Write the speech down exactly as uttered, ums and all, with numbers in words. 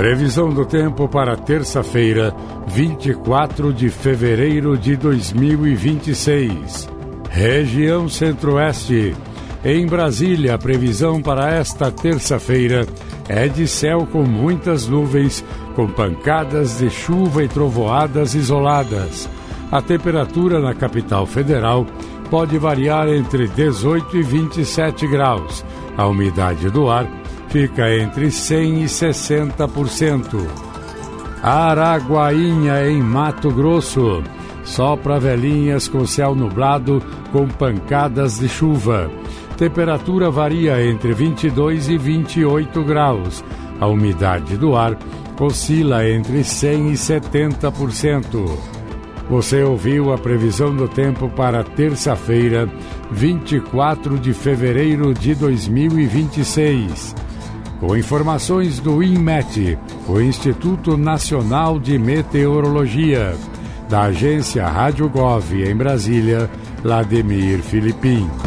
Previsão do tempo para terça-feira, vinte e quatro de fevereiro de dois mil e vinte e seis. Região Centro-Oeste. Em Brasília, a previsão para esta terça-feira é de céu com muitas nuvens, com pancadas de chuva e trovoadas isoladas. A temperatura na capital federal pode variar entre dezoito e vinte e sete graus. A umidade do ar fica entre cem e sessenta por cento. Araguainha, em Mato Grosso. Sopra velhinhas com céu nublado com pancadas de chuva. Temperatura varia entre vinte e dois e vinte e oito graus. A umidade do ar oscila entre cem e setenta por cento. Você ouviu a previsão do tempo para terça-feira, vinte e quatro de fevereiro de dois mil e vinte e seis. Com informações do INMET, o Instituto Nacional de Meteorologia, da agência Rádio Gov em Brasília, Vladimir Filipim.